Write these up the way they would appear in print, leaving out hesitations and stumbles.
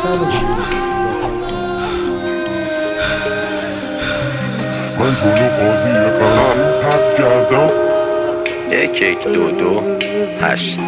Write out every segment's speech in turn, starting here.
من جلو قاضی قرار پرد کردم 1-1-2-2-8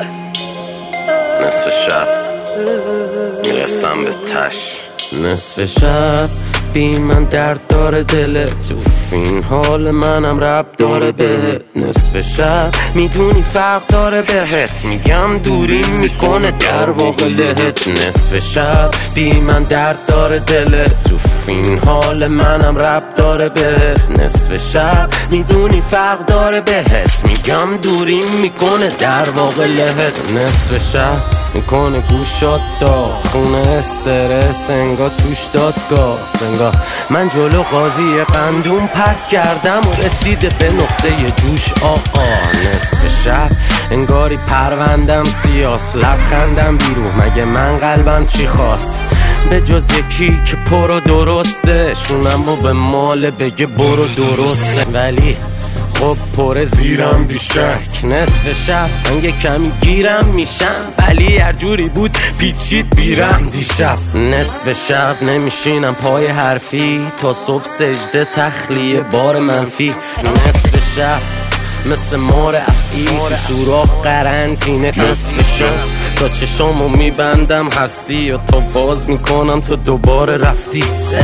نصف شب میرسم به تش. نصف شب بی من درد داره دلت، تو این حال منم رب داره بهت. نصف شب میدونی فرق داره بهت، میگم دوریم میکنه در واقع لهت. نصف شب بی من درد داره دلت، تو این حال منم رب داره بهت. نصف شب میدونی فرق داره بهت، میگم دوریم میکنه در واقع لهت. نصف شب میکنه گوشات داغ، خونه استرس انگار توش دادگاه. انگار من جلو قاضی قندون پرت کردم و رسیده به نقطه جوش آقا. نصف شب انگاری پروندم سیاس، لبخندم بیرون مگه من قلبم چی خواست؟ به جز یکی که پر و درسته، شونم و به مال بگه برو درسته، ولی خب پر زیرم بیشک. نصف شب من یه کمی گیرم میشم، ولی هر جوری بود پیچید بیرم دیشب. نصف شب نمیشینم پای حرفی، تا صبح سجده تخلیه بار منفی. نصف شب مثل مار افعی تو سوراخ قرنطینه. نصف شب تا چشامو میبندم هستی، و تا باز میکنم تا دوباره رفتی.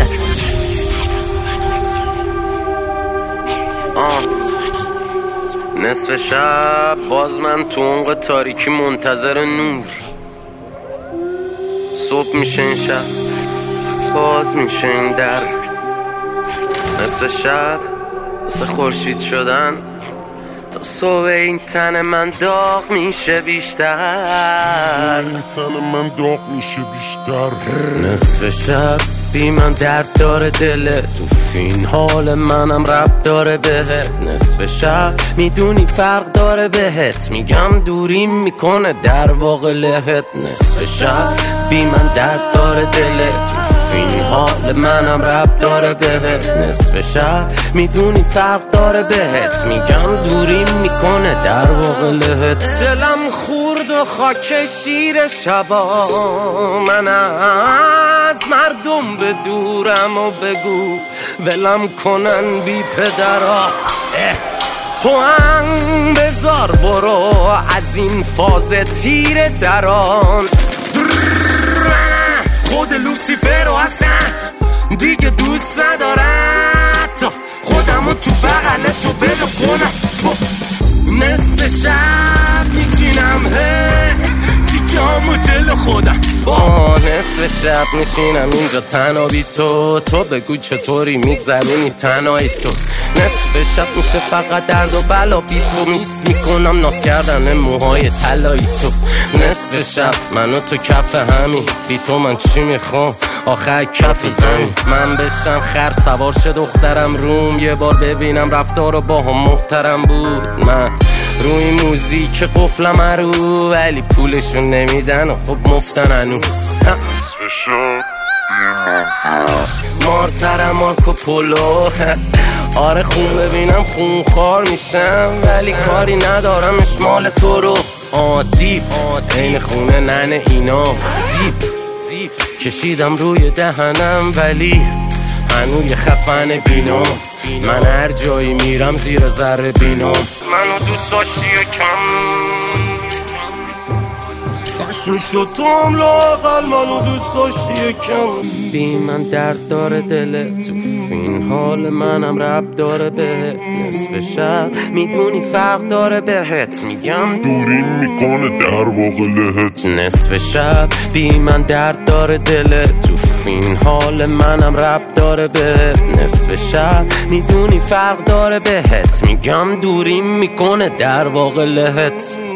نصف شب باز من تو عمق تاریکی منتظر نور. صبح میشه این شب، باز میشه این در. نصف شب واسه خورشید شدن، تا صبح این تن من داغ میشه بیشتر. نصف شب بی من درد داره دلت، تو این حال منم رب داره بهت. نصف شب میدونی فرق داره بهت، میگم دوریم میکنه در واقع لهت. نصف شب بی من درد داره دلت، تو این حال منم رب داره بهت. نصف شب میدونی فرق داره بهت، میگم دوریم میکنه در واقع لهت. دلم خورد و خاک شیر شبا، من از مردم به دورم و بگو ولم کنن بی پدرا. تو هم بذار برو از این فاز تیر دران. خود لوسیفر و اصلا دیگه دوست ندارم، تا خودمو تو بغل تو بلو کنم. نصف شب میچینم تیکامو جلو خودم. نصف شب میشینم اینجا تنها بی تو، تو بگو چطوری میگذرونی تنهایی تو. نصف شب میشه فقط درد و بلا بی تو، میس میکنم ناز کردن موهای طلایی تو. نصف شب منو تو کف همین، بی تو من چی میخوام آخر کف زمین. من بشم خر سوار شه دخترم روم، یه بار ببینم رفتار و با هم محترم بود. من روی موزیک قفلم رو، ولی پولشون نمیدن و خب مفتن انو. نصف شب مارترم مارکو پولو. آره خون ببینم خون خار میشم، ولی کاری ندارم اشمال تو رو. دیپ این خونه ننه اینا، زیپ کشیدم روی دهنم، ولی هنوی خفن بینام. من هر جایی میرم زیر ذره بینام. منو دوست داشتی کم شد تو هم لاغل، منو دوست داشتی کم. بی من درد داره دلت، تو این حال منم رب داره بهت. نصف شب میدونی فرق داره بهت، میگم دوریم میکنه در واقع لهت. نصف شب بی من درد داره دلت، تو این حال منم رب داره بهت. نصف شب میدونی فرق داره بهت، میگم دوریم میکنه در واقع لهت.